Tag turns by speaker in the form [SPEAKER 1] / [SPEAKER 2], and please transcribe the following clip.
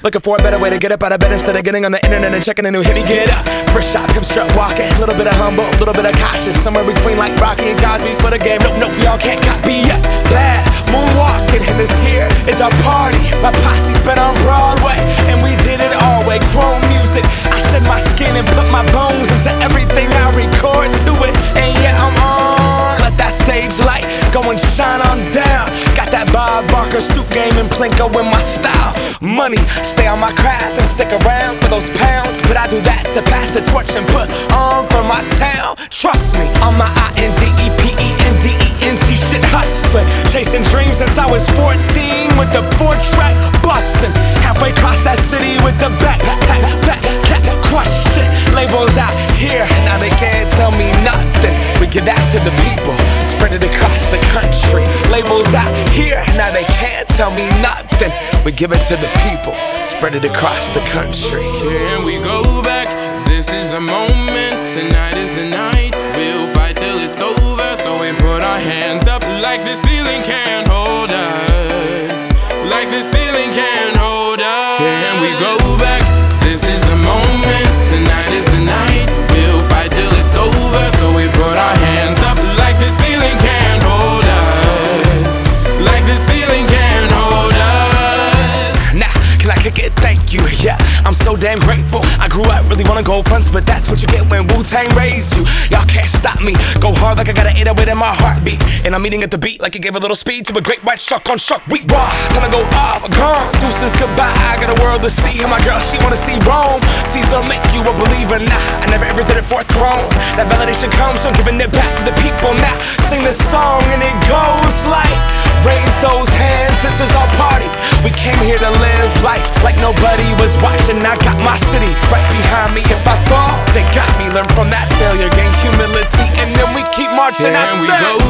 [SPEAKER 1] Looking for a better way to get up out of bed instead of getting on the internet and checking a new hit. Me get up, first shot, pimp strut walking. A little bit of humble, a little bit of cautious. Somewhere between like Rocky and Cosby's for the game. Nope, y'all can't copy yet. Bad moonwalking, and this here is our party. My posse's been on Broadway, and we did it all way. Chrome music, I shed my skin and put my bones into everything I record to it. And yeah, I'm on. Let that stage light go and shine on down. Got that Bob Barker suit game and Plinko in my style. Money, stay on my craft and stick around for those pounds. But I do that to pass the torch and put on for my town. Trust me, on my INDEPENDENT shit hustling. Chasing dreams since I was 14 with the 4-track bustin'. Halfway across that city with the back crush shit. Labels out here, now they can't tell me nothing. We give that to the people, spread it across the country. Labels out here, now they can't tell me nothing. We give it to the people, spread it across the country.
[SPEAKER 2] Can we go back? This is the moment, tonight is the night. We'll fight till it's over, so we put our hands up like the ceiling can't hold us. Like the ceiling can't hold us. Can we go back? This is the moment, tonight is the night. We'll fight till it's over, so we put our hands up like the ceiling can't hold us. Like the ceiling can't hold us.
[SPEAKER 1] Nah, can I kick it? Thank you, yeah, I'm so damn grateful. I grew up really wanna go fronts, but that's what you get when Wu-Tang raised you. Y'all can't stop me, go hard like I got an 808 in my heartbeat. And I'm eating at the beat like it gave a little speed to a great white shark on shark week. Raw, time to go off, gone, deuces goodbye. I got a world to see, and my girl, she wanna see Rome. Caesar make you a believer, nah, I never ever did it for a throne. That validation comes from giving it back to the people. Now, sing this song and it goes like, raise those hands, this is our party. We came here to live life like nobody was watching. I got my city right behind me. If I fall, they got me. Learn from that failure, gain humility, and then we keep marching.
[SPEAKER 2] Can we go